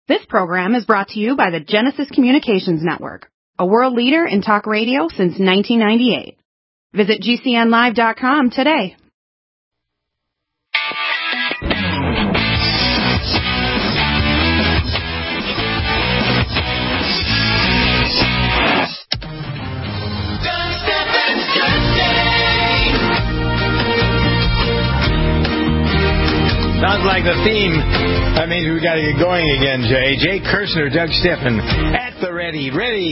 This program is brought to you by the Genesis Communications Network, a world leader in talk radio since 1998. Visit GCNlive.com today. Sounds like the theme. That means we got to get going again, Jay. Jay Kirshner, Doug Steffen, at the ready,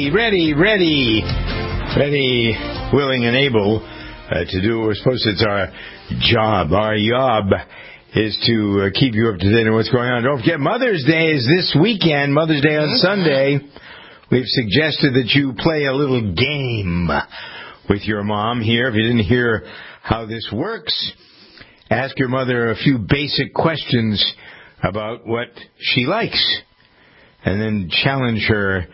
willing and able to do what we're supposed to. It's our job. Our job is to keep you up to date on what's going on. Don't forget, Mother's Day is this weekend. Mother's Day on Sunday. We've suggested that you play a little game with your mom here. If you didn't hear how this works, ask your mother a few basic questions about what she likes, and then challenge her.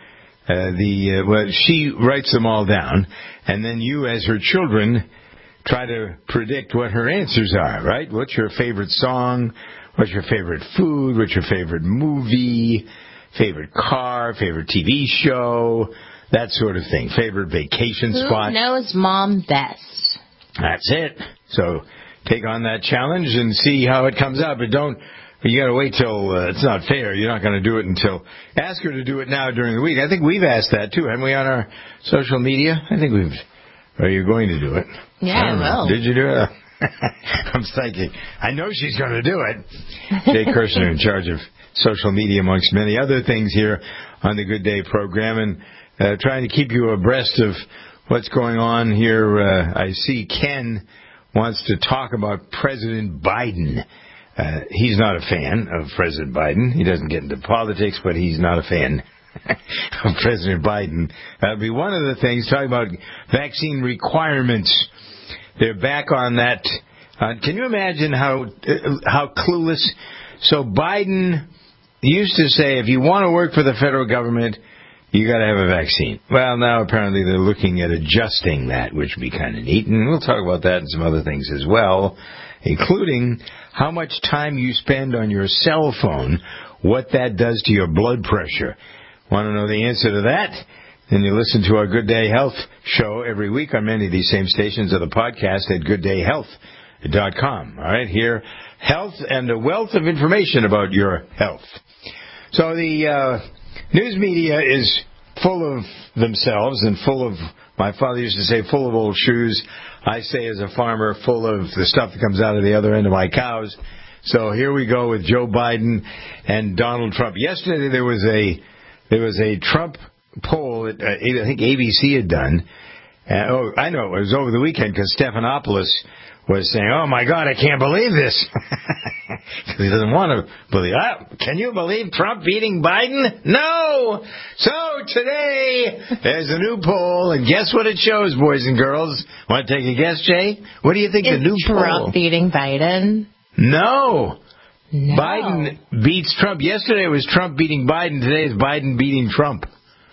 She writes them all down, and then you, as her children, try to predict what her answers are. Right? What's your favorite song? What's your favorite food? What's your favorite movie? Favorite car? Favorite TV show? That sort of thing. Favorite vacation spot? Who knows mom best? That's it. So take on that challenge and see how it comes out. But you got to wait till it's not fair. You're not going to do it until. Ask her to do it now during the week. I think we've asked that too, haven't we, on our social media? I think we've. Are you going to do it? Yeah, I will. Did you do it? I'm psychic. I know she's going to do it. Jay Kirshner, in charge of social media, amongst many other things here on the Good Day program, and trying to keep you abreast of what's going on here. I see Ken wants to talk about President Biden. He's not a fan of President Biden. He doesn't get into politics, but he's not a fan of President Biden. That'll be one of the things, talking about vaccine requirements. They're back on that. Can you imagine how clueless? So Biden used to say, if you want to work for the federal government, you got to have a vaccine. Well, now apparently they're looking at adjusting that, which would be kind of neat. And we'll talk about that and some other things as well, including how much time you spend on your cell phone, what that does to your blood pressure. Want to know the answer to that? Then you listen to our Good Day Health show every week on many of these same stations, or the podcast at gooddayhealth.com. All right, here, health and a wealth of information about your health. So the news media is full of themselves and full of, my father used to say, full of old shoes. I say, as a farmer, full of the stuff that comes out of the other end of my cows. So here we go with Joe Biden and Donald Trump. Yesterday there was a Trump poll that I think ABC had done. I know, it was over the weekend because Stephanopoulos was saying, oh, my God, I can't believe this. Because he doesn't want to believe. Can you believe Trump beating Biden? No! So today, there's a new poll, and guess what it shows, boys and girls? Want to take a guess, Jay? What do you think the new poll? Is Trump beating Biden? No. Biden beats Trump. Yesterday it was Trump beating Biden. Today is Biden beating Trump.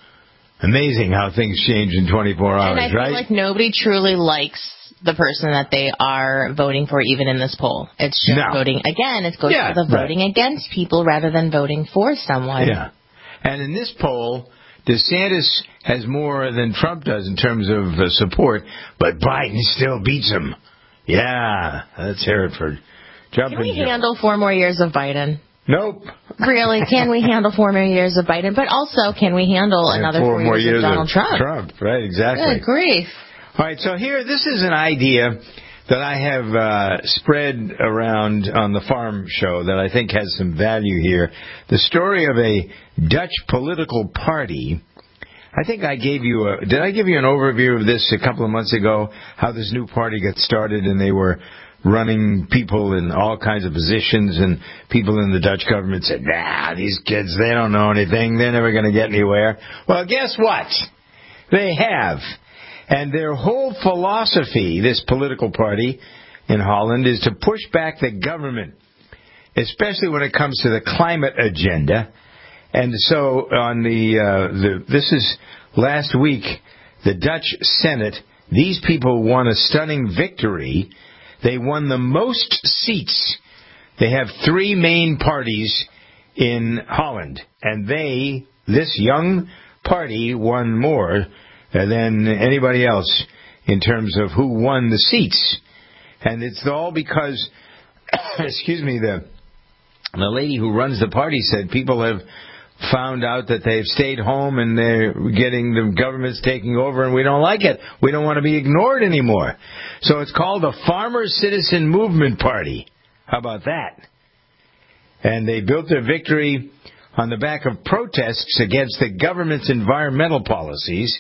Amazing how things change in 24 hours, and I feel right? like nobody truly likes the person that they are voting for, even in this poll. It's just voting again. It goes for the voting against people rather than voting for someone. Yeah. And in this poll, DeSantis has more than Trump does in terms of support, but Biden still beats him. Yeah, let's hear it for jumping. Can we handle 4 more years of Biden? Nope. Really, can we handle 4 more years of Biden? But also, can we handle another 4 more years of Donald Trump? Right, exactly. Good grief. All right, so here, this is an idea that I have spread around on the Farm Show that I think has some value here. The story of a Dutch political party. I think I gave you did I give you an overview of this a couple of months ago, how this new party got started, and they were running people in all kinds of positions, and people in the Dutch government said, these kids, they don't know anything, they're never going to get anywhere. Well, guess what? They have. And their whole philosophy, this political party in Holland, is to push back the government, especially when it comes to the climate agenda. And so on this is last week, the Dutch Senate, these people won a stunning victory. They won the most seats. They have 3 main parties in Holland. And this young party won more than anybody else in terms of who won the seats. And it's all because, excuse me, the lady who runs the party said people have found out that they've stayed home and they're getting, the government's taking over, and we don't like it. We don't want to be ignored anymore. So it's called the Farmer Citizen Movement Party. How about that? And they built their victory on the back of protests against the government's environmental policies,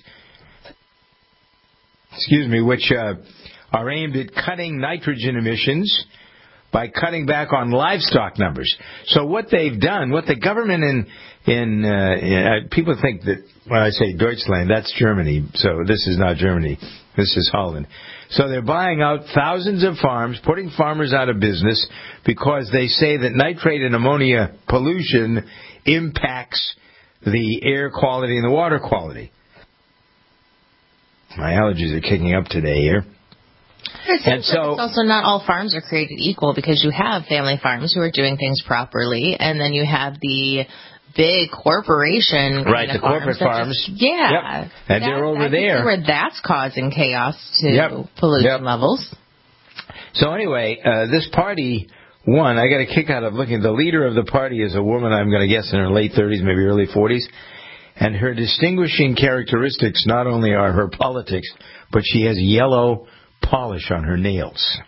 which are aimed at cutting nitrogen emissions by cutting back on livestock numbers. So what they've done, what the government people think that when I say Deutschland, that's Germany. So this is not Germany. This is Holland. So they're buying out thousands of farms, putting farmers out of business because they say that nitrate and ammonia pollution impacts the air quality and the water quality. My allergies are kicking up today here. And so it's also not all farms are created equal, because you have family farms who are doing things properly, and then you have the big corporation right, the corporate farms. Yeah. Yep. And they're over there. Where that's causing chaos to pollution levels. So anyway, this party won. I got a kick out of looking. The leader of the party is a woman, I'm going to guess in her late 30s, maybe early 40s. And her distinguishing characteristics not only are her politics, but she has yellow polish on her nails.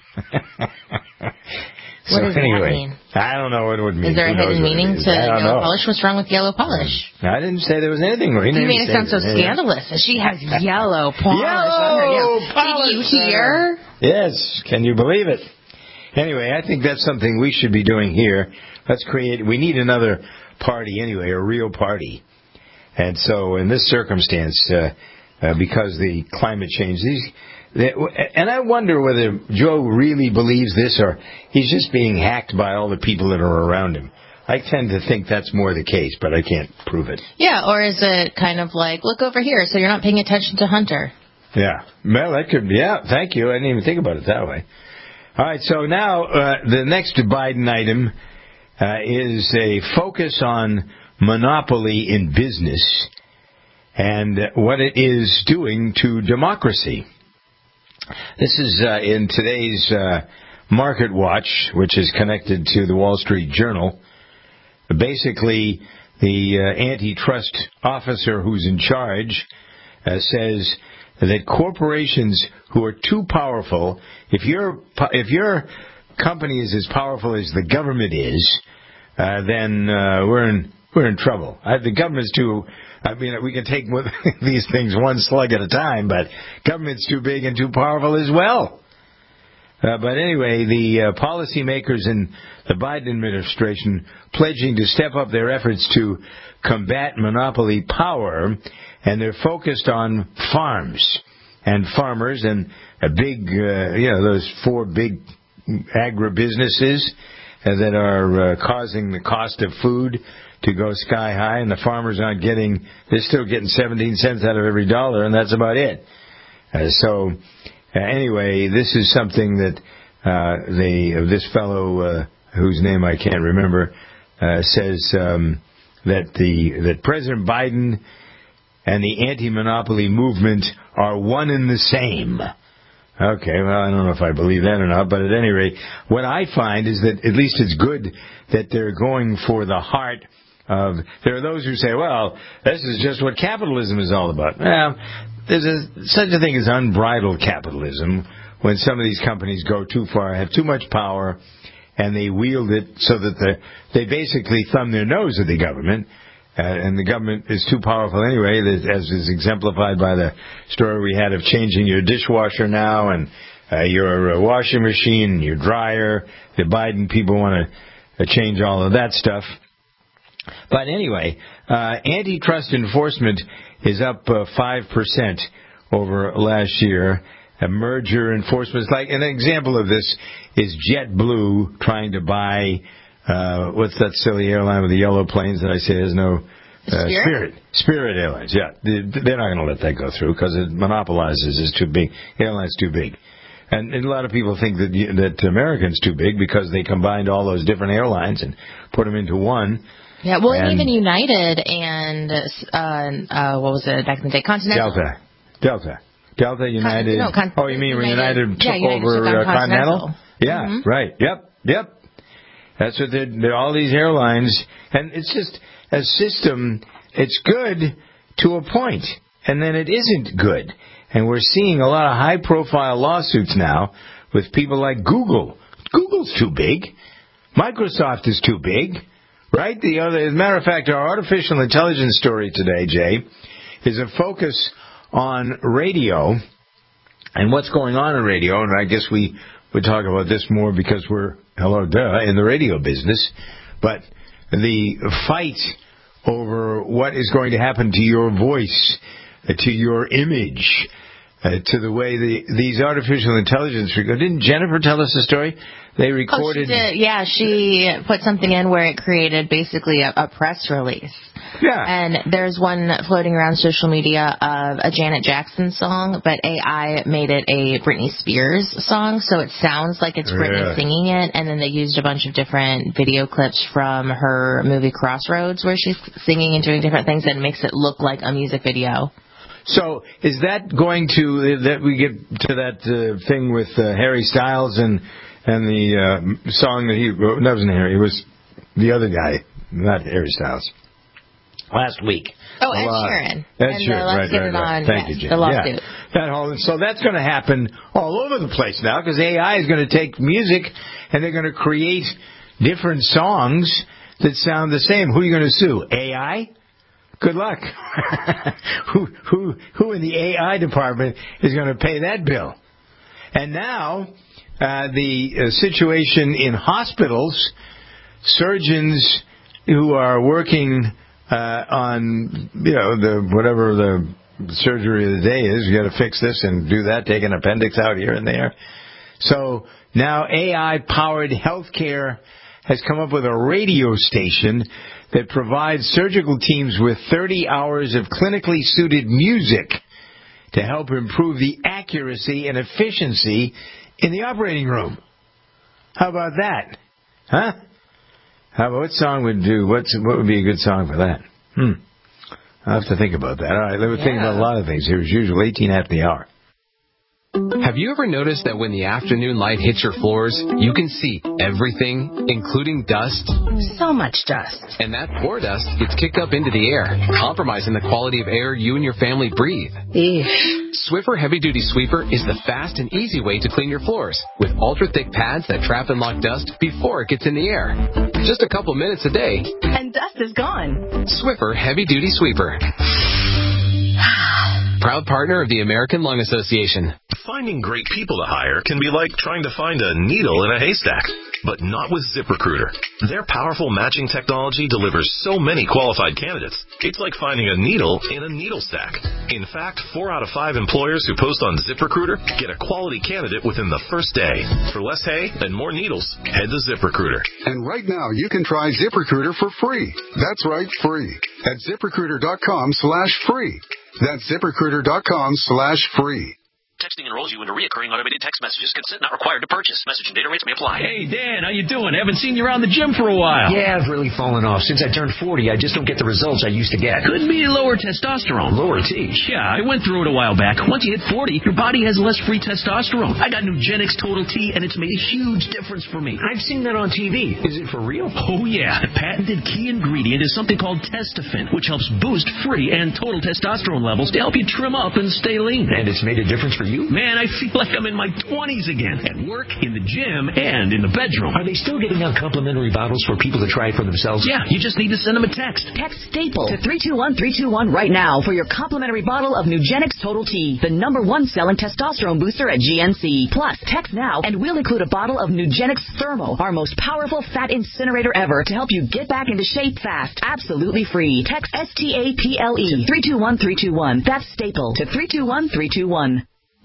What does that mean? I don't know what it would mean. Is there a hidden meaning to yellow polish? What's wrong with yellow polish? I didn't say there was anything. You made it sound so scandalous. She has yellow polish on her nails. Did you hear? Yes. Can you believe it? Anyway, I think that's something we should be doing here. We need another party anyway, a real party. And so in this circumstance, because the climate change, and I wonder whether Joe really believes this or he's just being hacked by all the people that are around him. I tend to think that's more the case, but I can't prove it. Yeah, or is it kind of like, look over here, so you're not paying attention to Hunter? Yeah. Well, that could be. Yeah, thank you. I didn't even think about it that way. All right, so now the next Biden item is a focus on monopoly in business and what it is doing to democracy. This is in today's Market Watch, which is connected to the Wall Street Journal. Basically, the antitrust officer who's in charge says that corporations who are too powerful, if your company is as powerful as the government is, then we're in trouble. The government's too. I mean, we can take these things one slug at a time, but government's too big and too powerful as well. But anyway, the policymakers in the Biden administration pledging to step up their efforts to combat monopoly power, and they're focused on farms and farmers and a big, those four big agribusinesses that are causing the cost of food to go sky high, and the farmers they're still getting 17 cents out of every dollar, and that's about it. Anyway, this is something that this fellow, whose name I can't remember, says that President Biden and the anti-monopoly movement are one and the same. Okay, well, I don't know if I believe that or not, but at any rate, what I find is that at least it's good that they're going for the heart of... There are those who say, well, this is just what capitalism is all about. Well, there's such a thing as unbridled capitalism when some of these companies go too far, have too much power, and they wield it so that they basically thumb their nose at the government. And the government is too powerful anyway, as is exemplified by the story we had of changing your dishwasher now and your washing machine, your dryer. The Biden people want to change all of that stuff. But anyway, antitrust enforcement is up 5% over last year. Merger enforcement is like an example of this is JetBlue trying to buy. What's that silly airline with the yellow planes that I say has no... Spirit Airlines, yeah. They're not going to let that go through because it monopolizes. It's too big. Airline's too big. And a lot of people think that American's too big because they combined all those different airlines and put them into one. Yeah, well, and even United and, what was it back in the day? Continental. Delta, United. You mean when United took over Continental? Yeah, right. Yep. That's what they're all these airlines. And it's just a system, it's good to a point, and then it isn't good. And we're seeing a lot of high-profile lawsuits now with people like Google. Google's too big. Microsoft is too big. Right? As a matter of fact, our artificial intelligence story today, Jay, is a focus on radio and what's going on in radio. And I guess we would talk about this more because we're, in the radio business. But the fight over what is going to happen to your voice, to your image, to the way these artificial intelligence... Didn't Jennifer tell us the story? They recorded... she did. Yeah, she put something in where it created basically a press release. Yeah. And there's one floating around social media of a Janet Jackson song, but AI made it a Britney Spears song, so it sounds like it's Britney singing it, and then they used a bunch of different video clips from her movie Crossroads where she's singing and doing different things and makes it look like a music video. So is that going to, that we get to that thing with Harry Styles and the song that that wasn't Harry, it was the other guy, not Harry Styles, last week. Oh, Ed Sheeran. Ed Sheeran, right. Thank you, Jim. The lawsuit. Yeah. So that's going to happen all over the place now because AI is going to take music and they're going to create different songs that sound the same. Who are you going to sue? AI? Good luck. Who in the AI department is going to pay that bill? And now the situation in hospitals, surgeons who are working on whatever the surgery of the day is, you got to fix this and do that, take an appendix out here and there. So now AI-powered healthcare has come up with a radio station that provides surgical teams with 30 hours of clinically suited music to help improve the accuracy and efficiency in the operating room. How about that? Huh? What song would do? What would be a good song for that? I'll have to think about that. All right, let me think about a lot of things. Here's usual 18 after the hour. Have you ever noticed that when the afternoon light hits your floors, you can see everything, including dust? So much dust. And that poor dust gets kicked up into the air, compromising the quality of air you and your family breathe. Swiffer Heavy Duty Sweeper is the fast and easy way to clean your floors, with ultra-thick pads that trap and lock dust before it gets in the air. Just a couple minutes a day, and dust is gone. Swiffer Heavy Duty Sweeper. Proud partner of the American Lung Association. Finding great people to hire can be like trying to find a needle in a haystack, but not with ZipRecruiter. Their powerful matching technology delivers so many qualified candidates. It's like finding a needle in a needle stack. In fact, 4 out of 5 employers who post on ZipRecruiter get a quality candidate within the first day. For less hay and more needles, head to ZipRecruiter. And right now, you can try ZipRecruiter for free. That's right, free. At ZipRecruiter.com/free. That's ZipRecruiter.com/free. Texting enrolls you into recurring automated text messages. Consent not required to purchase. Message and data rates may apply. Hey, Dan, how you doing? Haven't seen you around the gym for a while. Yeah, I've really fallen off. Since I turned 40, I just don't get the results I used to get. Could be lower testosterone. Lower T? Yeah, I went through it a while back. Once you hit 40, your body has less free testosterone. I got Nugenix Total T, and it's made a huge difference for me. I've seen that on TV. Is it for real? Oh, yeah. The patented key ingredient is something called Testofen, which helps boost free and total testosterone levels to help you trim up and stay lean. And it's made a difference for you? Man, I feel like I'm in my 20s again, at work, in the gym, and in the bedroom. Are they still giving out complimentary bottles for people to try it for themselves? Yeah, you just need to send them a text. Text STAPLE to 321321 right now for your complimentary bottle of Nugenix Total T, the #1 selling testosterone booster at GNC. Plus, text now and we'll include a bottle of Nugenix Thermo, our most powerful fat incinerator ever, to help you get back into shape fast. Absolutely free. Text STAPLE to 321321. That's STAPLE to 321321.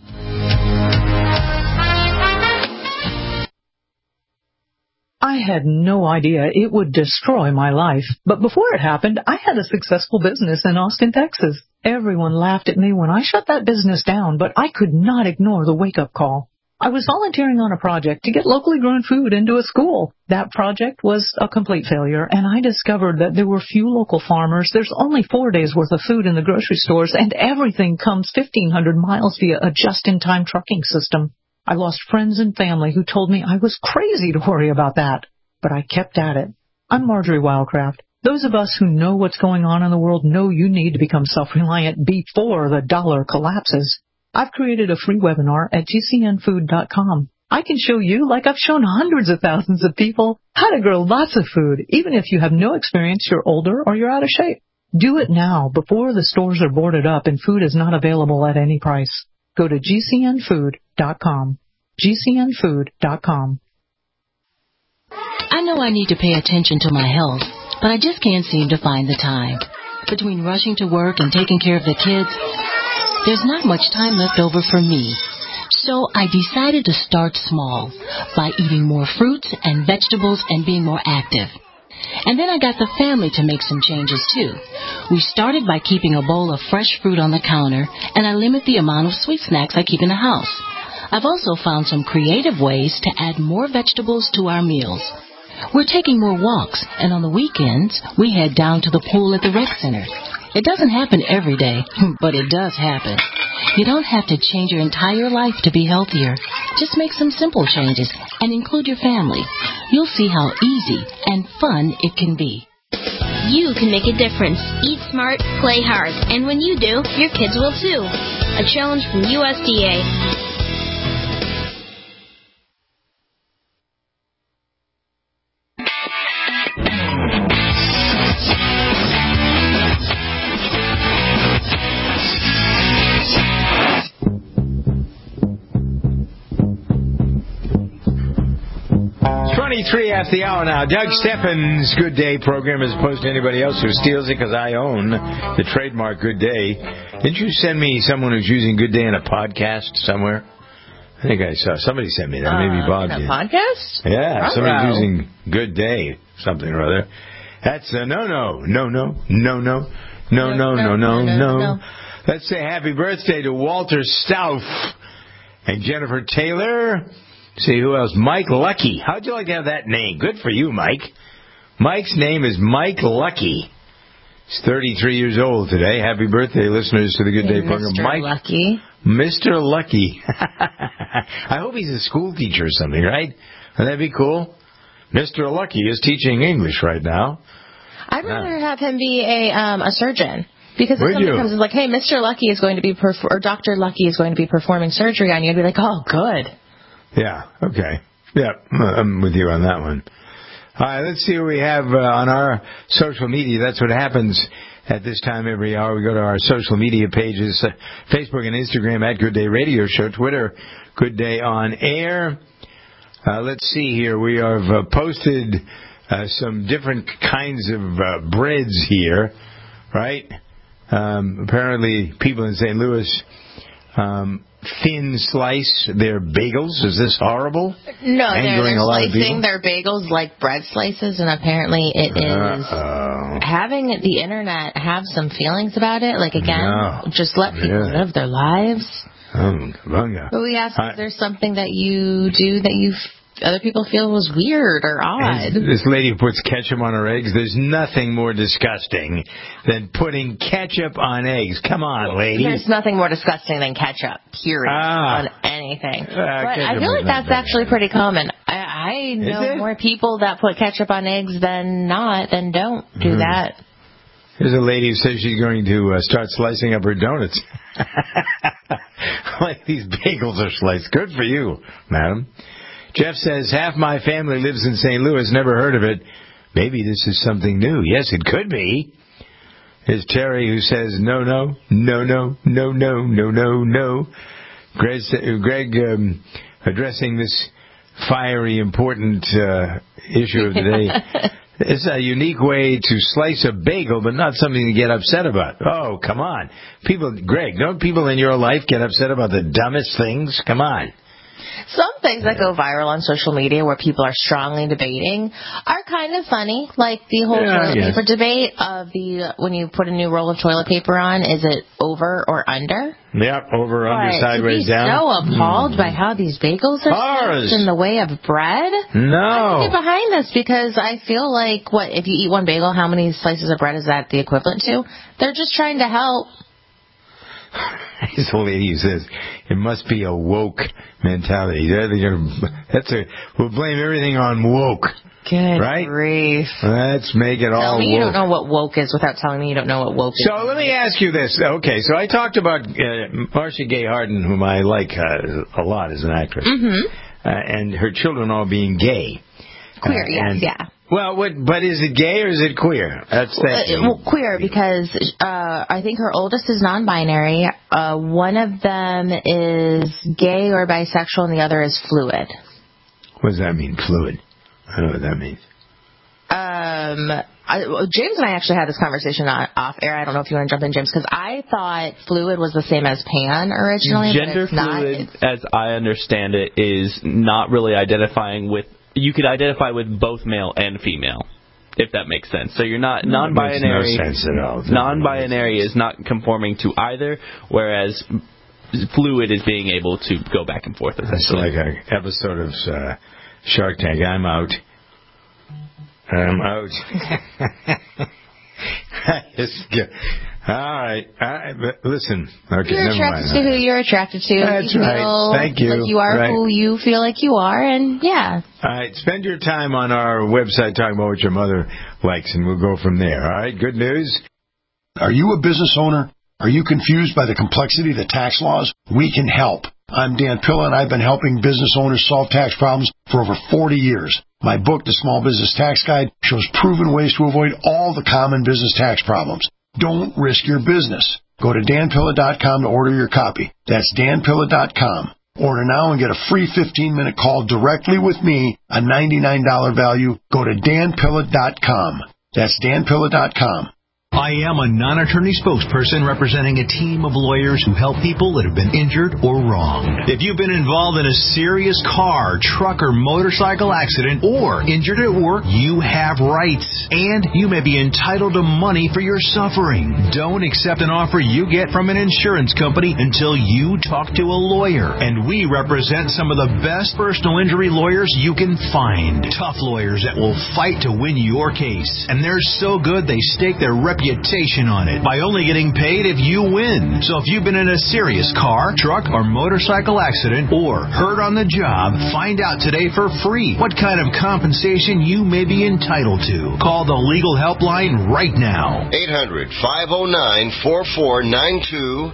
I had no idea it would destroy my life. But before it happened, I had a successful business in Austin, Texas. Everyone laughed at me when I shut that business down, but I could not ignore the wake-up call. I was volunteering on a project to get locally grown food into a school. That project was a complete failure, and I discovered that there were few local farmers. There's only 4 days' worth of food in the grocery stores, and everything comes 1,500 miles via a just-in-time trucking system. I lost friends and family who told me I was crazy to worry about that, but I kept at it. I'm Marjorie Wildcraft. Those of us who know what's going on in the world know you need to become self-reliant before the dollar collapses. I've created a free webinar at gcnfood.com. I can show you, like I've shown hundreds of thousands of people, how to grow lots of food, even if you have no experience, you're older, or you're out of shape. Do it now, before the stores are boarded up and food is not available at any price. Go to gcnfood.com. gcnfood.com. I know I need to pay attention to my health, but I just can't seem to find the time. Between rushing to work and taking care of the kids, there's not much time left over for me. So I decided to start small by eating more fruits and vegetables and being more active. And then I got the family to make some changes too. We started by keeping a bowl of fresh fruit on the counter, and I limit the amount of sweet snacks I keep in the house. I've also found some creative ways to add more vegetables to our meals. We're taking more walks, and on the weekends, we head down to the pool at the rec center. It doesn't happen every day, but it does happen. You don't have to change your entire life to be healthier. Just make some simple changes and include your family. You'll see how easy and fun it can be. You can make a difference. Eat smart, play hard. And when you do, your kids will too. A challenge from USDA. 23 after the hour now. Doug Steffens' Good Day program, as opposed to anybody else who steals it, because I own the trademark Good Day. Didn't you send me someone who's using Good Day in a podcast somewhere? I think I saw somebody sent me that. Maybe Bob did. A podcast? Yeah, somebody's using Good Day something or other. That's no. Let's say happy birthday to Walter Stauff and Jennifer Taylor. See, who else? Mike Lucky. How'd you like to have that name? Good for you, Mike. Mike's name is Mike Lucky. He's 33 years old today. Happy birthday, listeners, to the Good Day program. Mr. Mike Lucky. Mr. Lucky. I hope he's a school teacher or something, right? Wouldn't that be cool? Mr. Lucky is teaching English right now. I'd rather have him be a surgeon. Because if somebody comes and is like, hey, Mr. Lucky is going to be, or Dr. Lucky is going to be performing surgery on you, I'd be like, oh, good. Yeah, okay. Yeah, I'm with you on that one. All right, let's see what we have on our social media. That's what happens at this time every hour. We go to our social media pages, Facebook and Instagram at Good Day Radio Show, Twitter, Good Day On Air. Let's see here. We have posted some different kinds of breads here, right? Apparently people in St. Louis thin slice their bagels. Is this horrible? No, they're slicing their bagels like bread slices, and apparently it is having the internet have some feelings about it. Like, again, just let people live their lives. But we asked if there's something that you do that other people feel was weird or odd. This lady who puts ketchup on her eggs. There's nothing more disgusting than putting ketchup on eggs. Come on, lady. There's nothing more disgusting than ketchup, period, on anything. But I feel like that's actually pretty common. I know more people that put ketchup on eggs than don't do that. There's a lady who says she's going to start slicing up her donuts. Like these bagels are sliced. Good for you, madam. Jeff says, half my family lives in St. Louis, never heard of it. Maybe this is something new. Yes, it could be. There's Terry who says, no. Greg addressing this fiery, important issue of the day. It's a unique way to slice a bagel, but not something to get upset about. Oh, come on. Greg, don't people in your life get upset about the dumbest things? Come on. Some things that go viral on social media where people are strongly debating are kind of funny, like the whole toilet paper debate of when you put a new roll of toilet paper on, is it over or under? Yep, over, under, sideways, down. So appalled by how these bagels are sliced in the way of bread. No. I can get behind this because I feel like, if you eat one bagel, how many slices of bread is that the equivalent to? They're just trying to help. This old lady who says it must be a woke mentality. We'll blame everything on woke. Good right? grief. Let's make it all woke. Tell me you don't know what woke is without telling me you don't know what woke is. So let me ask you this. Okay, so I talked about Marcia Gay Harden, whom I like a lot as an actress, and her children all being gay. Queer, yes, yeah. Well, but is it gay or is it queer? That's queer, because I think her oldest is non-binary. One of them is gay or bisexual, and the other is fluid. What does that mean, fluid? I don't know what that means. James and I actually had this conversation off air. I don't know if you want to jump in, James, because I thought fluid was the same as pan originally. Gender fluid, as I understand it, is not really identifying with. You could identify with both male and female, if that makes sense. So you're not non-binary. Makes no sense at all. Non-binary is not conforming to either, whereas fluid is being able to go back and forth. It's like an episode of Shark Tank. I'm out. All right. But listen. Okay, you're attracted to who you're attracted to. That's right. Thank you. Like you are who you feel like you are, and yeah. All right. Spend your time on our website talking about what your mother likes, and we'll go from there. All right. Good news. Are you a business owner? Are you confused by the complexity of the tax laws? We can help. I'm Dan Pilla, and I've been helping business owners solve tax problems for over 40 years. My book, The Small Business Tax Guide, shows proven ways to avoid all the common business tax problems. Don't risk your business. Go to danpilla.com to order your copy. That's danpilla.com. Order now and get a free 15-minute call directly with me, a $99 value. Go to danpilla.com. That's danpilla.com. I am a non-attorney spokesperson representing a team of lawyers who help people that have been injured or wronged. If you've been involved in a serious car, truck, or motorcycle accident or injured at work, you have rights, and you may be entitled to money for your suffering. Don't accept an offer you get from an insurance company until you talk to a lawyer, and we represent some of the best personal injury lawyers you can find. Tough lawyers that will fight to win your case, and they're so good they stake their reputation on it by only getting paid if you win. So if you've been in a serious car, truck, or motorcycle accident or hurt on the job, find out today for free what kind of compensation you may be entitled to. Call the legal helpline right now. 800-509-4492.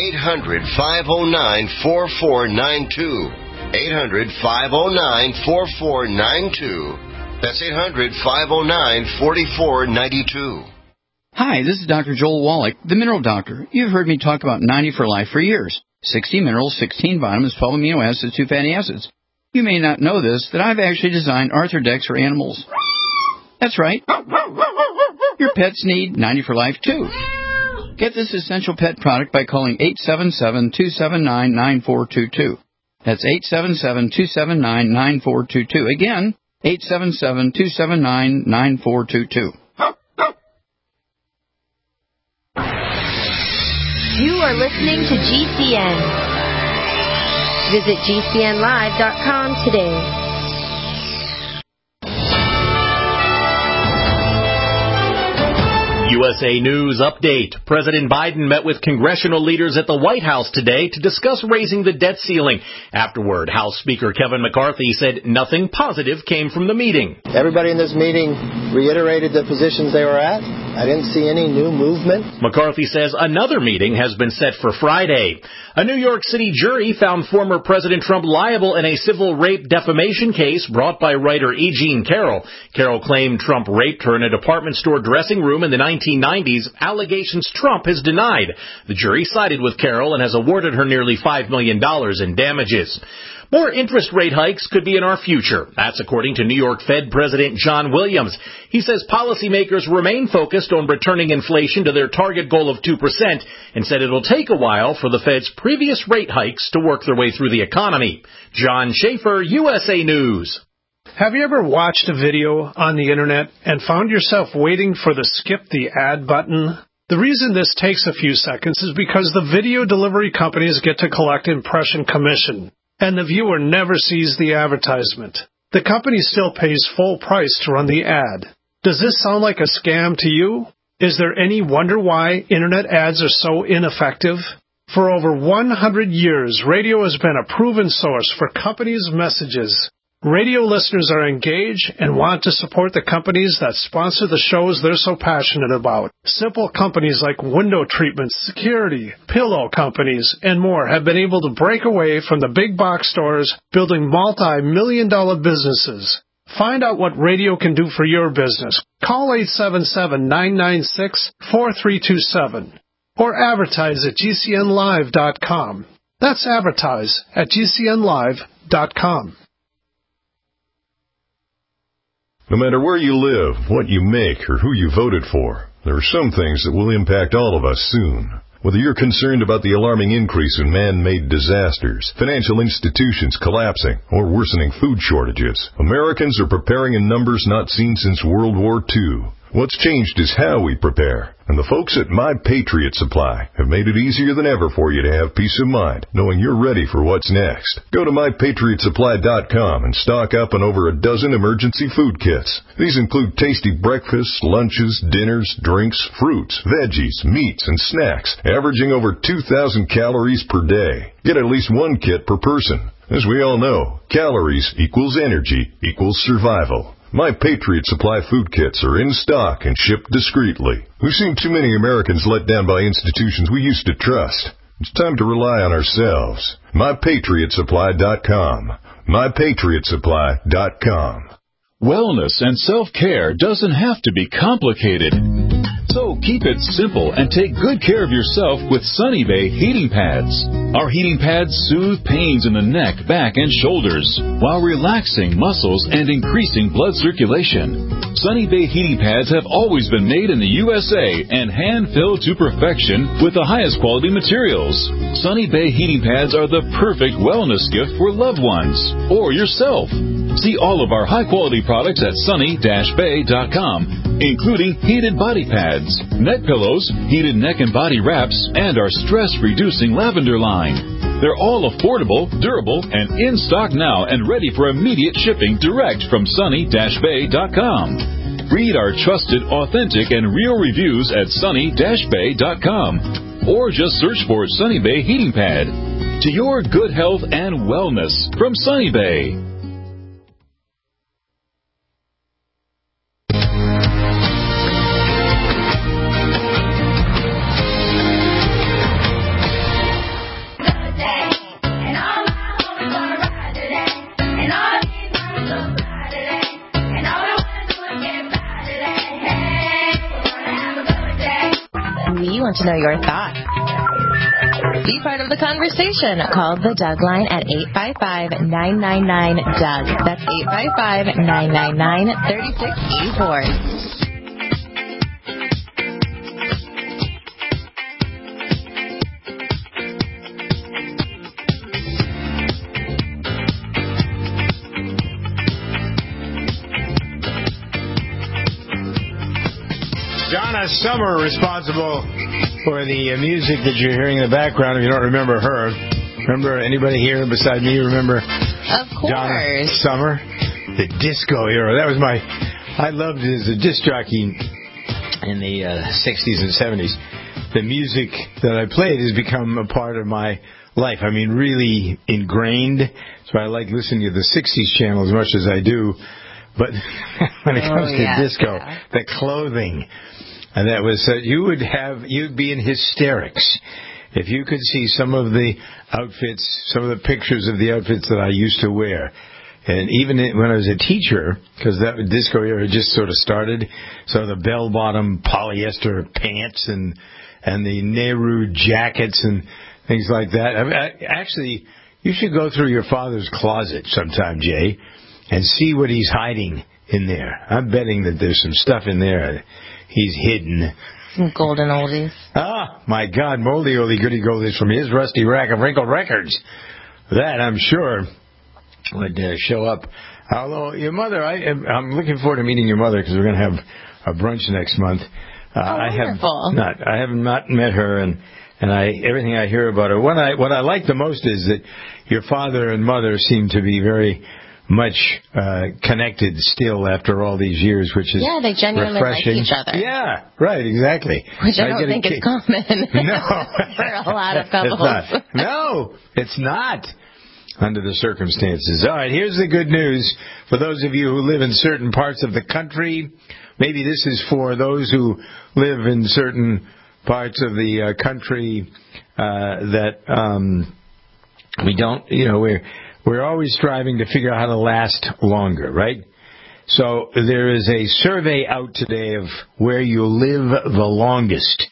800-509-4492. 800-509-4492. That's 800-509-4492. Hi, this is Dr. Joel Wallach, the Mineral Doctor. You've heard me talk about 90 for Life for years. 60 minerals, 16 vitamins, 12 amino acids, 2 fatty acids. You may not know this, that I've actually designed Arthrodex for animals. That's right. Your pets need 90 for Life, too. Get this essential pet product by calling 877-279-9422. That's 877-279-9422. Again, 877-279-9422. You are listening to GCN. Visit GCNlive.com today. USA News Update. President Biden met with congressional leaders at the White House today to discuss raising the debt ceiling. Afterward, House Speaker Kevin McCarthy said nothing positive came from the meeting. Everybody in this meeting reiterated the positions they were at. I didn't see any new movement. McCarthy says another meeting has been set for Friday. A New York City jury found former President Trump liable in a civil rape defamation case brought by writer E. Jean Carroll. Carroll claimed Trump raped her in a department store dressing room in the 1990s 1990s, allegations Trump has denied. The jury sided with Carroll and has awarded her nearly $5 million in damages. More interest rate hikes could be in our future. That's according to New York Fed President John Williams. He says policymakers remain focused on returning inflation to their target goal of 2% and said it'll take a while for the Fed's previous rate hikes to work their way through the economy. John Schaefer, USA News. Have you ever watched a video on the internet and found yourself waiting for the skip the ad button? The reason this takes a few seconds is because the video delivery companies get to collect impression commission, and the viewer never sees the advertisement. The company still pays full price to run the ad. Does this sound like a scam to you? Is there any wonder why internet ads are so ineffective? For over 100 years, radio has been a proven source for companies' messages. Radio listeners are engaged and want to support the companies that sponsor the shows they're so passionate about. Simple companies like window treatments, security, pillow companies, and more have been able to break away from the big box stores, building multi-million-dollar businesses. Find out what radio can do for your business. Call 877-996-4327 or advertise at GCNlive.com. That's advertise at GCNlive.com. No matter where you live, what you make, or who you voted for, there are some things that will impact all of us soon. Whether you're concerned about the alarming increase in man-made disasters, financial institutions collapsing, or worsening food shortages, Americans are preparing in numbers not seen since World War II. What's changed is how we prepare. And the folks at My Patriot Supply have made it easier than ever for you to have peace of mind, knowing you're ready for what's next. Go to MyPatriotSupply.com and stock up on over a dozen emergency food kits. These include tasty breakfasts, lunches, dinners, drinks, fruits, veggies, meats, and snacks, averaging over 2,000 calories per day. Get at least one kit per person. As we all know, calories equals energy equals survival. My Patriot Supply food kits are in stock and shipped discreetly. We've seen too many Americans let down by institutions we used to trust. It's time to rely on ourselves. MyPatriotSupply.com. MyPatriotSupply.com. Wellness and self-care doesn't have to be complicated. So keep it simple and take good care of yourself with Sunny Bay heating pads. Our heating pads soothe pains in the neck, back, and shoulders while relaxing muscles and increasing blood circulation. Sunny Bay heating pads have always been made in the USA and hand-filled to perfection with the highest quality materials. Sunny Bay heating pads are the perfect wellness gift for loved ones or yourself. See all of our high-quality products at sunny-bay.com, including heated body pads, neck pillows, heated neck and body wraps, and our stress-reducing lavender line. They're all affordable, durable, and in stock now and ready for immediate shipping direct from sunny-bay.com. Read our trusted, authentic, and real reviews at sunny-bay.com, or just search for Sunny Bay Heating Pad. To your good health and wellness from Sunny Bay. We want to know your thoughts. Be part of the conversation. Call the Doug line at 855-999-DOUG. That's 855-999-3684. Donna Summer responsible for the music that you're hearing in the background. If you don't remember her, remember anybody here besides me remember Of course. Donna Summer? The disco era. That was I loved it as a disc jockey in the 60s and 70s. The music that I played has become a part of my life. I mean, really ingrained. So I like listening to the 60s channel as much as I do. But when it comes to disco, the clothing, and that was you'd be in hysterics if you could see some of the outfits, some of the pictures of the outfits that I used to wear. And even when I was a teacher, because that disco era just sort of started, so the bell-bottom polyester pants and the Nehru jackets and things like that. Actually, you should go through your father's closet sometime, Jay, and see what he's hiding in there. I'm betting that there's some stuff in there he's hidden. Some golden oldies. Ah, my God, moldy oldie goody goldies from his rusty rack of wrinkled records. That, I'm sure, would show up. Although your mother, I'm looking forward to meeting your mother because we're going to have a brunch next month. Wonderful. I have not met her, and everything I hear about her. What I like the most is that your father and mother seem to be very much connected still after all these years, which is they genuinely refreshing. like each other. Yeah, right, exactly. Which I don't think is common. No, for a lot of couples. It's not. No, it's not. Under the circumstances. All right, here's the good news for those of you who live in certain parts of the country. Maybe this is for those who live in certain parts of the country that we don't, we're always striving to figure out how to last longer, right? So there is a survey out today of where you live the longest.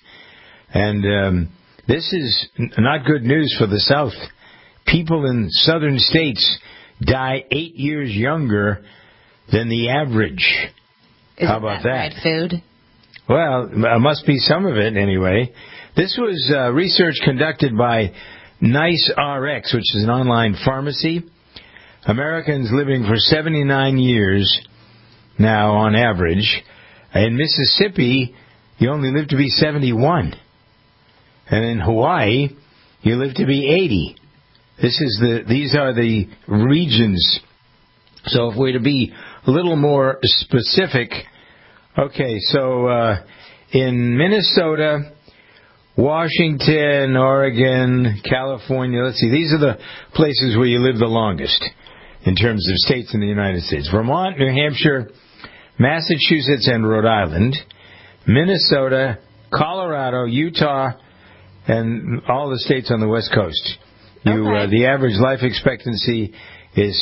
And this is not good news for the South. People in southern states die 8 years younger than the average. How about that? Fried food? Well, must be some of it anyway. This was research conducted by NiceRx, which is an online pharmacy. Americans living for 79 years now on average. In Mississippi, you only live to be 71. And in Hawaii, you live to be 80. These are the regions. So if we're to be a little more specific, okay, so in Minnesota, Washington, Oregon, California, let's see, these are the places where you live the longest in terms of states in the United States. Vermont, New Hampshire, Massachusetts, and Rhode Island, Minnesota, Colorado, Utah, and all the states on the West Coast. The average life expectancy is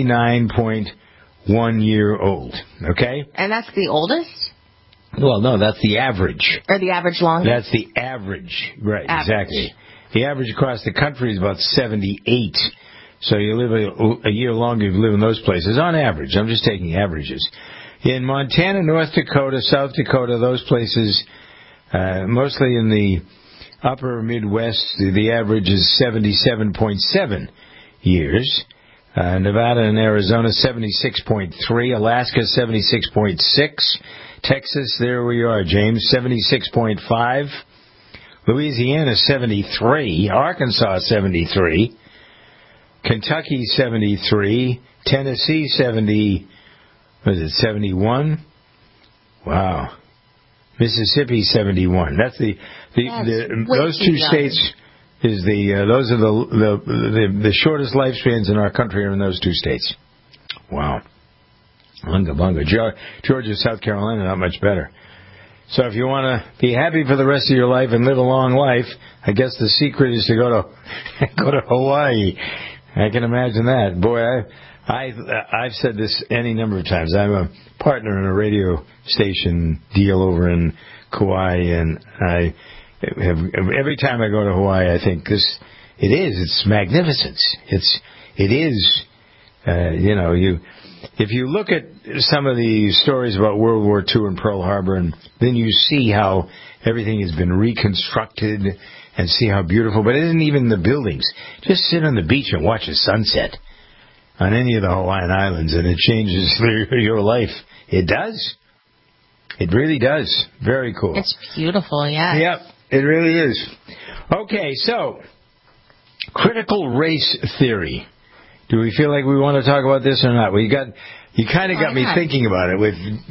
79.1 year old. Okay? And that's the oldest? Well, no, that's the average. Or the average longest? That's the average. Right, exactly. The average across the country is about 78. So you live a year longer if you live in those places, on average. I'm just taking averages. In Montana, North Dakota, South Dakota, those places, mostly in the upper Midwest, the average is 77.7 years. Nevada and Arizona, 76.3. Alaska, 76.6. Texas, there we are, James, 76.5. Louisiana, 73. Arkansas, 73. Kentucky, 73. Tennessee, 71? Wow. Mississippi, 71. That's those two states is those are the shortest lifespans in our country are in those two states. Wow. Bunga bunga. Georgia, South Carolina, not much better. So if you want to be happy for the rest of your life and live a long life, I guess the secret is to go to Hawaii. I can imagine that. Boy, I've said this any number of times. I'm a partner in a radio station deal over in Kauai, and I have, every time I go to Hawaii, I think it's magnificence. It is, if you look at some of the stories about World War II and Pearl Harbor, and then you see how everything has been reconstructed and see how beautiful, but it isn't even the buildings. Just sit on the beach and watch the sunset on any of the Hawaiian Islands, and it changes your life. It does. It really does. Very cool. It's beautiful, yeah. Yep, it really is. Okay, so, critical race theory. Do we feel like we want to talk about this or not? You kind of got me thinking about it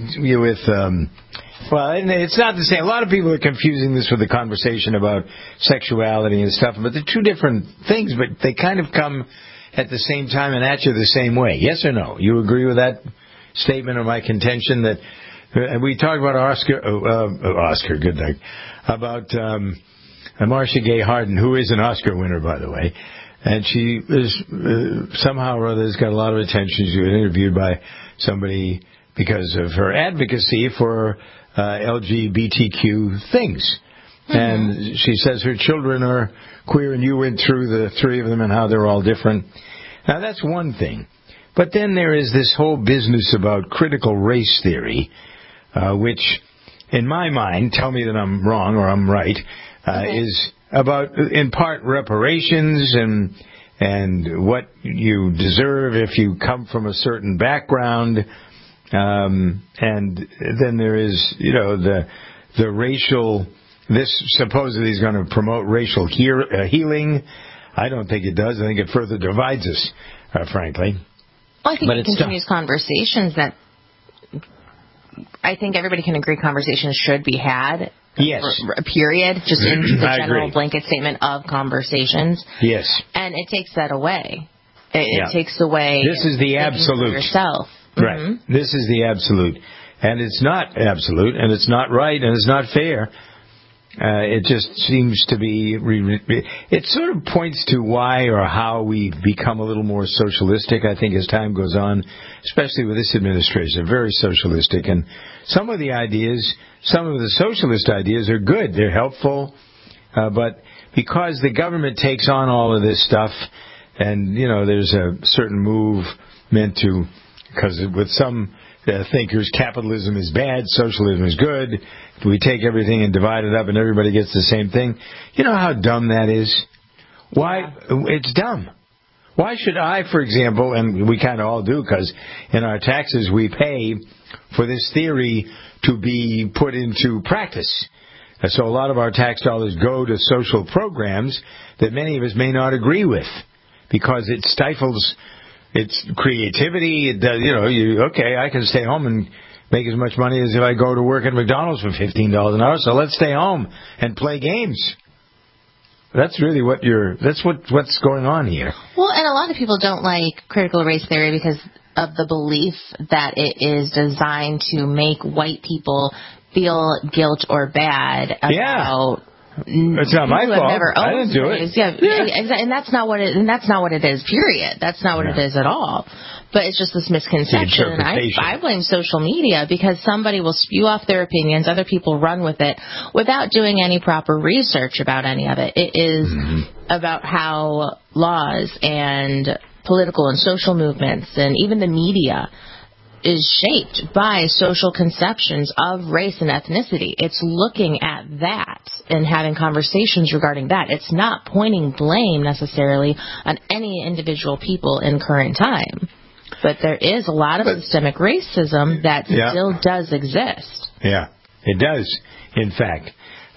well, it's not the same. A lot of people are confusing this with the conversation about sexuality and stuff, but they're two different things, but they kind of come at the same time and at you the same way. Yes or no? You agree with that statement or my contention that we talked about Oscar, good night, about Marcia Gay Harden, who is an Oscar winner, by the way. And she is somehow or other has got a lot of attention. She was interviewed by somebody because of her advocacy for LGBTQ things. Mm-hmm. And she says her children are queer, and you went through the three of them and how they're all different. Now, that's one thing. But then there is this whole business about critical race theory, which, in my mind, tell me that I'm wrong or I'm right, is about, in part, reparations and what you deserve if you come from a certain background. And then there is, the racial... This supposedly is going to promote racial healing. I don't think it does. I think it further divides us, frankly. Well, I think it continues conversations that I think everybody can agree conversations should be had. Yes. Period. Just in the general blanket statement of conversations. Yes. And it takes that away. It takes away. This is the absolute. Yourself. Right. Mm-hmm. This is the absolute. And it's not absolute, and it's not right, and it's not fair. It just seems to be... It sort of points to why or how we've become a little more socialistic, I think, as time goes on, especially with this administration. Very socialistic. And some of the socialist ideas are good. They're helpful. But because the government takes on all of this stuff, and, there's a certain movement to... Because with some... thinkers, capitalism is bad, socialism is good. We take everything and divide it up and everybody gets the same thing. You know how dumb that is? Why? It's dumb. Why should I, for example, and we kind of all do because in our taxes we pay for this theory to be put into practice. So a lot of our tax dollars go to social programs that many of us may not agree with because it stifles... It's creativity. It does, I can stay home and make as much money as if I go to work at McDonald's for $15 an hour. So let's stay home and play games. That's really what's going on here. Well, and a lot of people don't like critical race theory because of the belief that it is designed to make white people feel guilt or bad about. It's not my fault. I didn't do it. Exactly. And that's not what it is. Period. That's not what it is at all. But it's just this misconception. And I blame social media because somebody will spew off their opinions, other people run with it without doing any proper research about any of it. It is about how laws and political and social movements and even the media is shaped by social conceptions of race and ethnicity. It's looking at that and having conversations regarding that. It's not pointing blame necessarily on any individual people in current time. But there is a lot of systemic racism that still does exist. Yeah, it does, in fact.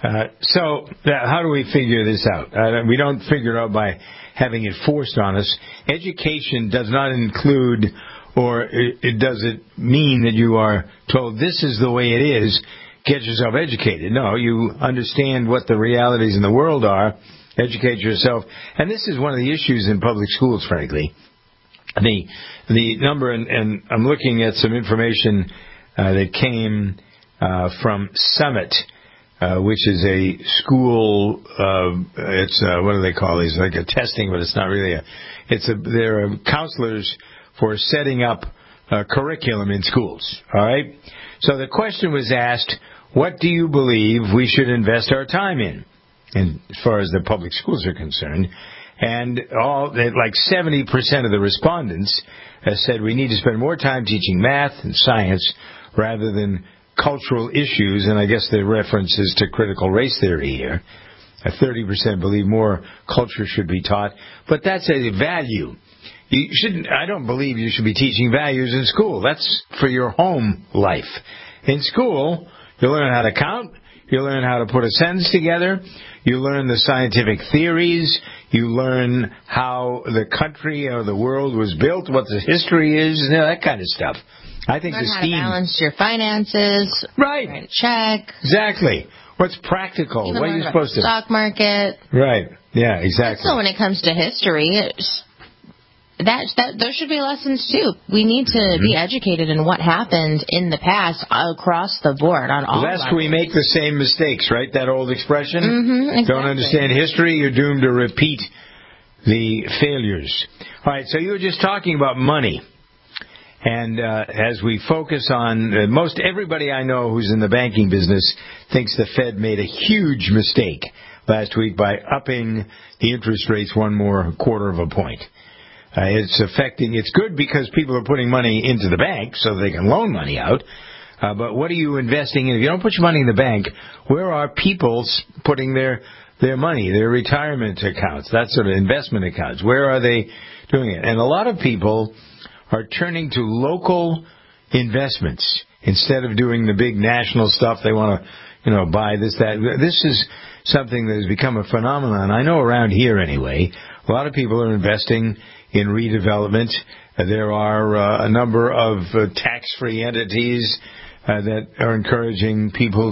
So how do we figure this out? We don't figure it out by having it forced on us. Education does not include... Or it doesn't mean that you are told this is the way it is, get yourself educated. No, you understand what the realities in the world are, educate yourself. And this is one of the issues in public schools, frankly. The number, and I'm looking at some information that came from Summit, which is a school, it's, what do they call these? Like a testing, but it's not really they're counselors for setting up curriculum in schools, all right? So the question was asked, what do you believe we should invest our time in as far as the public schools are concerned? And like 70% of the respondents said we need to spend more time teaching math and science rather than cultural issues, and I guess the reference is to critical race theory here. 30% believe more culture should be taught, but that's a value. I don't believe you should be teaching values in school. That's for your home life. In school, you learn how to count. You learn how to put a sentence together. You learn the scientific theories. You learn how the country or the world was built, what the history is, that kind of stuff. I think learn how to balance your finances. Right. Write a check. Exactly. What's practical? What are you supposed to? Stock market. Right. Yeah, exactly. So when it comes to history, there should be lessons too. We need to be educated in what happened in the past across the board on all levels. Lest we make the same mistakes, right? That old expression. Exactly. Don't understand history, you're doomed to repeat the failures. All right, so you were just talking about money. And as we focus on, most everybody I know who's in the banking business thinks the Fed made a huge mistake last week by upping the interest rates one more quarter of a point. It's good because people are putting money into the bank so they can loan money out. But what are you investing in? If you don't put your money in the bank, where are people putting their money, their retirement accounts, that sort of investment accounts? Where are they doing it? And a lot of people are turning to local investments instead of doing the big national stuff. They want to, buy this, that. This is something that has become a phenomenon. I know around here anyway, a lot of people are investing in redevelopment. There are a number of tax-free entities that are encouraging people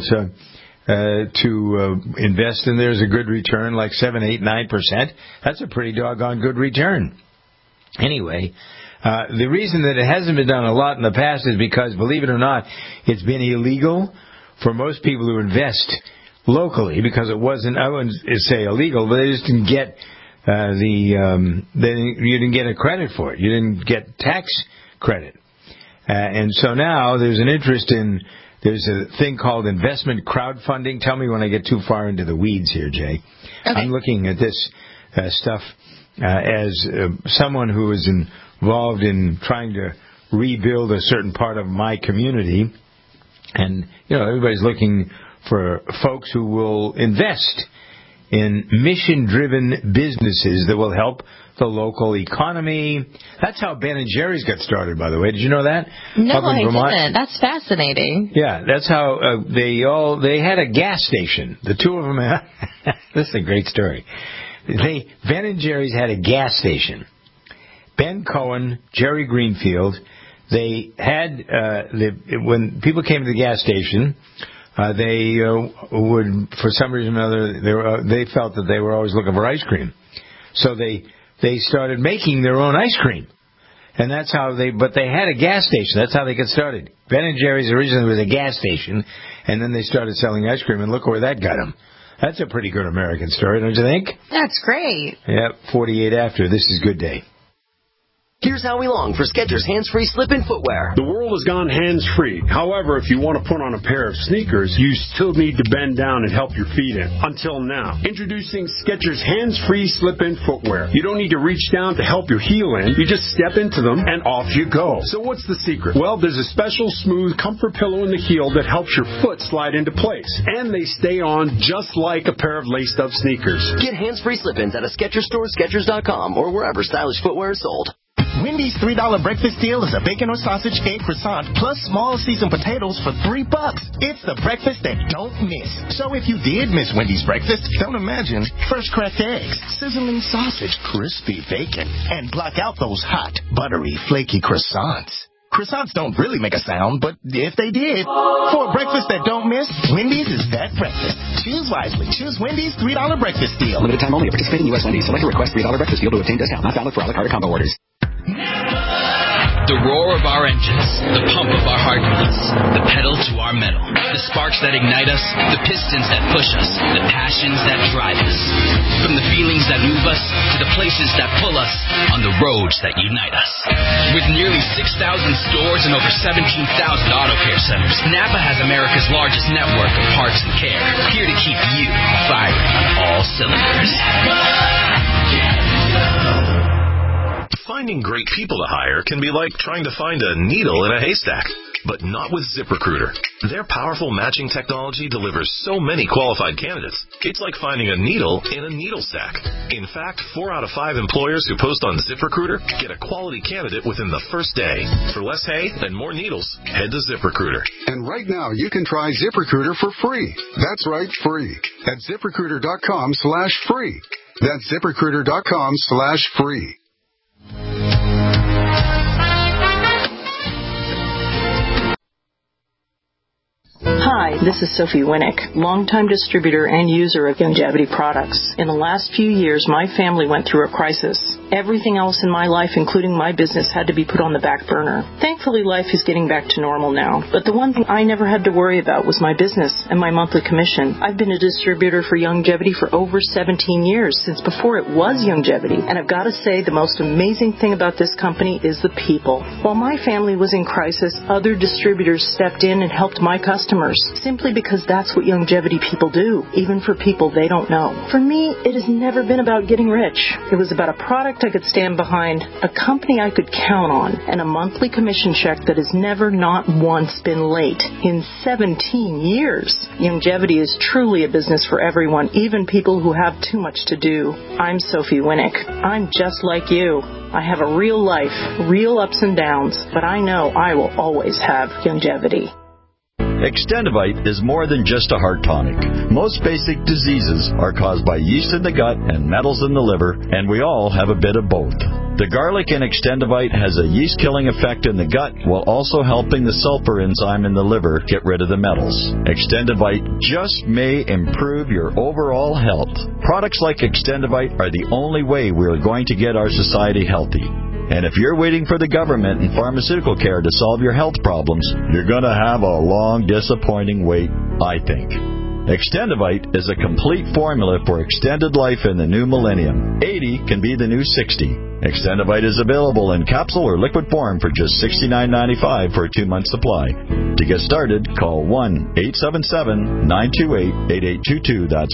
to invest, and there's a good return, like 7, 8, 9%. That's a pretty doggone good return. Anyway, the reason that it hasn't been done a lot in the past is because, believe it or not, it's been illegal for most people to invest locally because it wasn't, I wouldn't say illegal, but they just didn't get you didn't get a credit for it. You didn't get tax credit. And so now there's an interest there's a thing called investment crowdfunding. Tell me when I get too far into the weeds here, Jay. Okay. I'm looking at this stuff as someone who is involved in trying to rebuild a certain part of my community. And, everybody's looking for folks who will invest in mission-driven businesses that will help the local economy. That's how Ben & Jerry's got started, by the way. Did you know that? No, I didn't. That's fascinating. Yeah, that's how they had a gas station. The two of them this is a great story. Ben & Jerry's had a gas station. Ben Cohen, Jerry Greenfield, they had, when people came to the gas station, they would, for some reason or another, they felt that they were always looking for ice cream. So they started making their own ice cream. And that's how but they had a gas station. That's how they got started. Ben & Jerry's originally was a gas station, and then they started selling ice cream, and look where that got them. That's a pretty good American story, don't you think? That's great. Yep, 48 after. This is Good Day. Here's how we long for Skechers hands-free slip-in footwear. The world has gone hands-free. However, if you want to put on a pair of sneakers, you still need to bend down and help your feet in. Until now. Introducing Skechers hands-free slip-in footwear. You don't need to reach down to help your heel in. You just step into them and off you go. So what's the secret? Well, there's a special smooth comfort pillow in the heel that helps your foot slide into place. And they stay on just like a pair of laced-up sneakers. Get hands-free slip-ins at a Skechers store, Skechers.com, or wherever stylish footwear is sold. Wendy's $3 breakfast deal is a bacon or sausage egg croissant plus small seasoned potatoes for $3. It's the breakfast that don't miss. So if you did miss Wendy's breakfast, don't imagine fresh cracked eggs, sizzling sausage, crispy bacon, and block out those hot, buttery, flaky croissants. Croissants don't really make a sound, but if they did, for a breakfast that don't miss, Wendy's is that breakfast. Choose wisely. Choose Wendy's $3 breakfast deal. Limited time only. Participating U.S. Wendy's. Select a request $3 breakfast deal to obtain discount. Not valid for a la carte or combo orders. The roar of our engines, the pump of our heartbeats, the pedal to our metal, the sparks that ignite us, the pistons that push us, the passions that drive us. From the feelings that move us to the places that pull us on the roads that unite us. With nearly 6,000 stores and over 17,000 auto care centers, Napa has America's largest network of parts and care, here to keep you firing on all cylinders. Finding great people to hire can be like trying to find a needle in a haystack, but not with ZipRecruiter. Their powerful matching technology delivers so many qualified candidates. It's like finding a needle in a needle stack. In fact, 4 out of 5 employers who post on ZipRecruiter get a quality candidate within the first day. For less hay and more needles, head to ZipRecruiter. And right now, you can try ZipRecruiter for free. That's right, free. At ZipRecruiter.com/free. That's ZipRecruiter.com/free. Hi, this is Sophie Winnick, longtime distributor and user of Youngevity products. In the last few years, my family went through a crisis. Everything else in my life, including my business, had to be put on the back burner. Thankfully, life is getting back to normal now. But the one thing I never had to worry about was my business and my monthly commission. I've been a distributor for Youngevity for over 17 years, since before it was Youngevity. And I've got to say, the most amazing thing about this company is the people. While my family was in crisis, other distributors stepped in and helped my customers, simply because that's what Youngevity people do, even for people they don't know. For me, it has never been about getting rich. It was about a product I could stand behind, a company I could count on, and a monthly commission check that has never not once been late in 17 years. Youngevity is truly a business for everyone, even people who have too much to do. I'm Sophie Winnick. I'm just like you. I have a real life, real ups and downs, but I know I will always have Youngevity. Extendivite is more than just a heart tonic. Most basic diseases are caused by yeast in the gut and metals in the liver, and we all have a bit of both. The garlic in Extendivite has a yeast-killing effect in the gut while also helping the sulfur enzyme in the liver get rid of the metals. Extendivite just may improve your overall health. Products like Extendivite are the only way we are going to get our society healthy. And if you're waiting for the government and pharmaceutical care to solve your health problems, you're going to have a long, disappointing wait, I think. Extendivite is a complete formula for extended life in the new millennium. 80 can be the new 60. Extendivite is available in capsule or liquid form for just $69.95 for a 2-month supply. To get started, call 1-877-928-8822. That's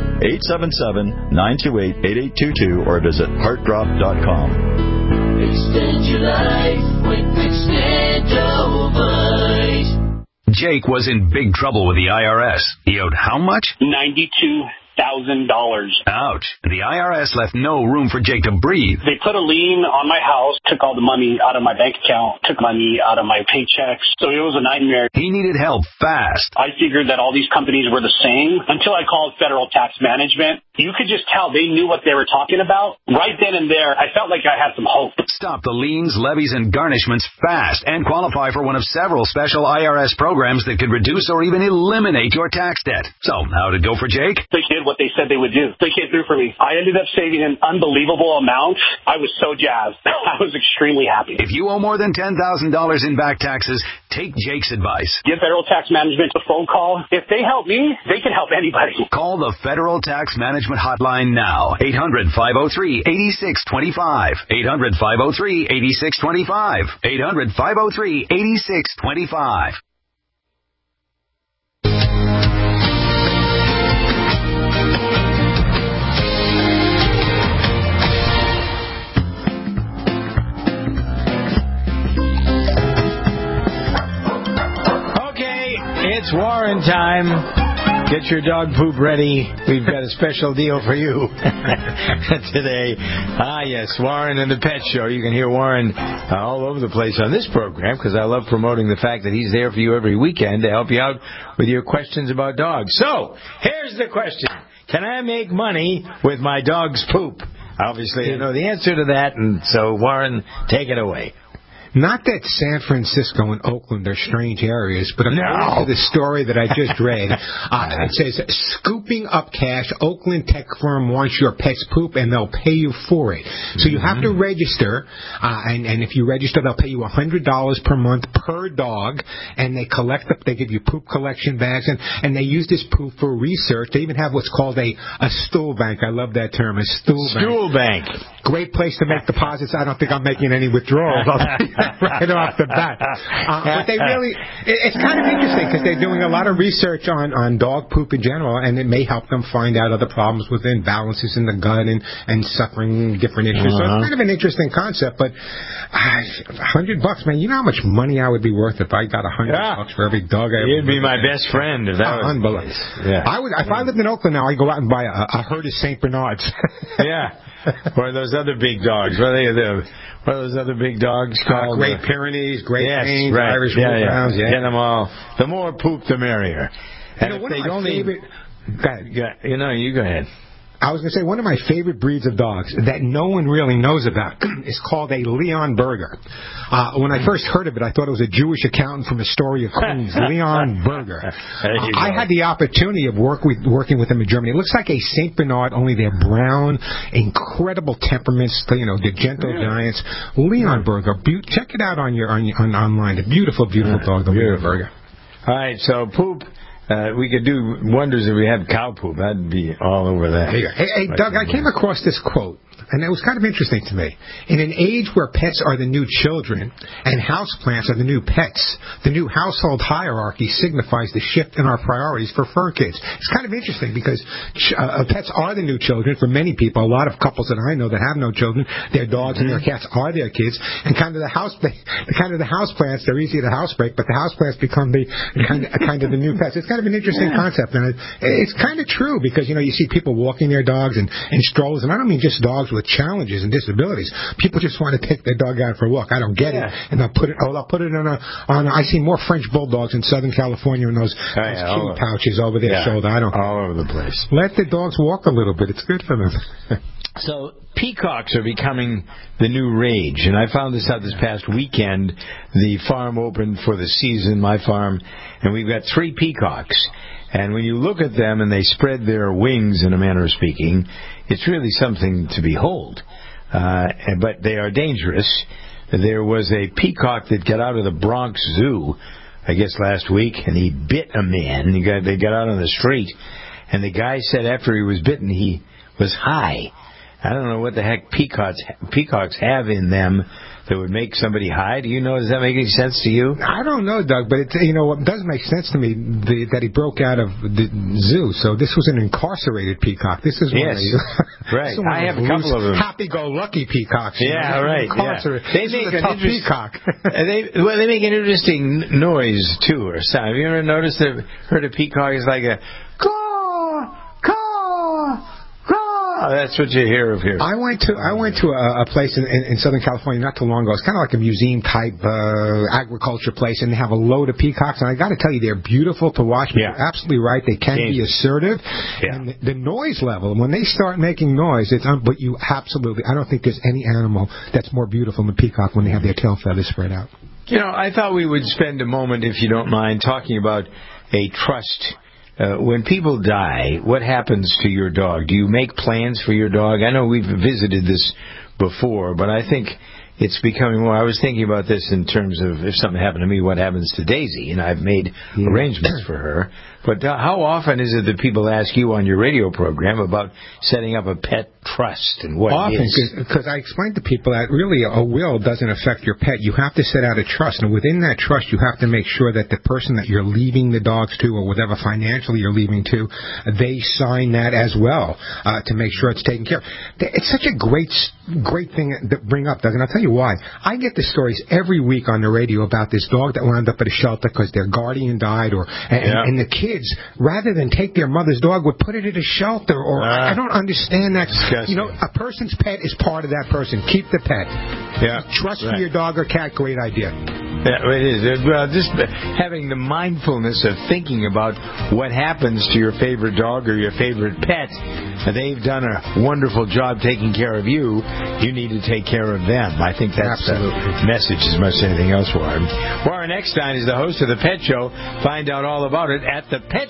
1-877-928-8822 or visit heartdrop.com. Extend your life with Extendivite. Jake was in big trouble with the IRS. He owed how much? $92,000. Ouch. The IRS left no room for Jake to breathe. They put a lien on my house, took all the money out of my bank account, took money out of my paychecks. So it was a nightmare. He needed help fast. I figured that all these companies were the same until I called Federal Tax Management. You could just tell they knew what they were talking about. Right then and there, I felt like I had some hope. Stop the liens, levies, and garnishments fast and qualify for one of several special IRS programs that could reduce or even eliminate your tax debt. So, how did it go for Jake? They did what they said they would do. They came through for me. I ended up saving an unbelievable amount. I was so jazzed. I was extremely happy. If you owe more than $10,000 in back taxes, take Jake's advice. Give Federal Tax Management a phone call. If they help me, they can help anybody. Call the Federal Tax Management Hotline now. 800-503-8625. 800-503-8625. 800-503-8625. It's Warren time. Get your dog poop ready. We've got a special deal for you today. Yes, Warren and the Pet Show. You can hear Warren all over the place on this program because I love promoting the fact that he's there for you every weekend to help you out with your questions about dogs. So, here's the question. Can I make money with my dog's poop? Obviously, you know the answer to that, and so, Warren, take it away. Not that San Francisco and Oakland are strange areas, but according to the story that I just read, it says, scooping up cash, Oakland tech firm wants your pet's poop, and they'll pay you for it. So you have to register, and if you register, they'll pay you $100 per month per dog, and they they give you poop collection bags, and they use this poop for research. They even have what's called a stool bank. I love that term, a stool bank. Great place to make deposits. I don't think I'm making any withdrawals. Right off the bat. But they really, it's kind of interesting because they're doing a lot of research on dog poop in general, and it may help them find out other problems with imbalances in the gut and suffering different issues. So it's kind of an interesting concept, but $100, man, you know how much money I would be worth if I got $100 for every dog I ever You'd be my best friend if that was unbelievable. Yeah. If I lived in Oakland now, I'd go out and buy a herd of St. Bernards. Yeah. Or those other big dogs. What are those other big dogs called? Great Pyrenees, Great Danes, Irish Wolfhounds. Yeah. Get them all. The more poop, the merrier. And one if of my favorite... You go ahead. I was going to say one of my favorite breeds of dogs that no one really knows about is called a Leon Berger. When I first heard of it, I thought it was a Jewish accountant from Astoria, Queens, Leon Berger. I had the opportunity of working with him in Germany. It looks like a Saint Bernard, only they're brown, incredible temperaments, the gentle giants. Leon Berger, check it out on online. A beautiful, beautiful dog, the Leon Berger. All right, so poop. We could do wonders if we had cow poop. That'd be all over that. Hey, Doug, I came across this quote, and it was kind of interesting to me. In an age where pets are the new children and houseplants are the new pets, the new household hierarchy signifies the shift in our priorities for fur kids. It's kind of interesting because pets are the new children for many people. A lot of couples that I know that have no children, their dogs and their cats are their kids. And kind of the houseplants, they're easy to housebreak, but the houseplants become the kind of the new pets. It's kind of an interesting concept, and it's kind of true because you see people walking their dogs in strollers, and I don't mean just dogs with challenges and disabilities. People just want to take their dog out for a walk. I don't get it, and they'll put it on. I see more French bulldogs in Southern California in those kitty pouches over their shoulder. All over the place. Let the dogs walk a little bit. It's good for them. So peacocks are becoming the new rage, and I found this out this past weekend. The farm opened for the season, my farm, and we've got 3 peacocks. And when you look at them and they spread their wings, in a manner of speaking, it's really something to behold. But they are dangerous. There was a peacock that got out of the Bronx Zoo, I guess last week, and he bit a man. They got out on the street, and the guy said after he was bitten, he was high. I don't know what the heck peacocks have in them that would make somebody high. Do you know? Does that make any sense to you? I don't know, Doug, but it does make sense to me that he broke out of the zoo. So this was an incarcerated peacock. This is one right. I have a couple of them. Happy-go-lucky peacocks. Yeah, right. Yeah. They make an interesting peacock. They make an interesting noise too, or sound. Have you ever heard a peacock? It's like a caw, caw. That's what you hear of here. I went to a place in Southern California not too long ago. It's kind of like a museum type agriculture place, and they have a load of peacocks. And I got to tell you, they're beautiful to watch. You're absolutely right. They can be assertive, and the noise level when they start making noise, but you absolutely. I don't think there's any animal that's more beautiful than a peacock when they have their tail feathers spread out. I thought we would spend a moment, if you don't mind, talking about a trust. When people die, what happens to your dog? Do you make plans for your dog? I know we've visited this before, but I think it's becoming more. I was thinking about this in terms of if something happened to me, what happens to Daisy? And I've made arrangements for her. But how often is it that people ask you on your radio program about setting up a pet trust and what it is? Often, because I explained to people that really a will doesn't affect your pet. You have to set out a trust, and within that trust, you have to make sure that the person that you're leaving the dogs to, or whatever financially you're leaving to, they sign that as well to make sure it's taken care of. It's such a great thing to bring up, Doug, and I'll tell you why. I get the stories every week on the radio about this dog that wound up at a shelter because their guardian died, and the kids, rather than take their mother's dog, would put it at a shelter. Or I don't understand that. Disgusting. A person's pet is part of that person. Keep the pet. Trust for your dog or cat, great idea. Yeah, it is. Well, just having the mindfulness of thinking about what happens to your favorite dog or your favorite pet. They've done a wonderful job taking care of you. You need to take care of them. I think that's the message as much as anything else for him. Warren Eckstein is the host of The Pet Show. Find out all about it at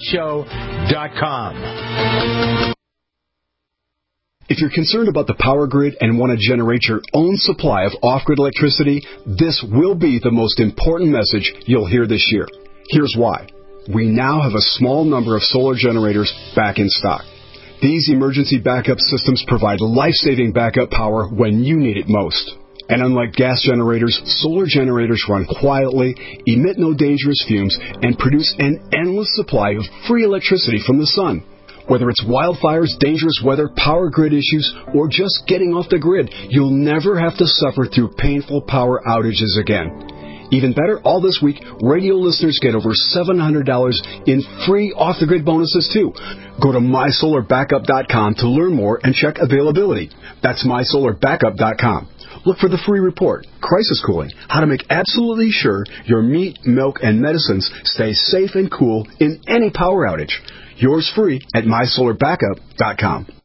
thepetshow.com. If you're concerned about the power grid and want to generate your own supply of off-grid electricity, this will be the most important message you'll hear this year. Here's why. We now have a small number of solar generators back in stock. These emergency backup systems provide life-saving backup power when you need it most. And unlike gas generators, solar generators run quietly, emit no dangerous fumes, and produce an endless supply of free electricity from the sun. Whether it's wildfires, dangerous weather, power grid issues, or just getting off the grid, you'll never have to suffer through painful power outages again. Even better, all this week, radio listeners get over $700 in free off-the-grid bonuses, too. Go to mysolarbackup.com to learn more and check availability. That's mysolarbackup.com. Look for the free report, Crisis Cooling, how to make absolutely sure your meat, milk, and medicines stay safe and cool in any power outage. Yours free at mysolarbackup.com.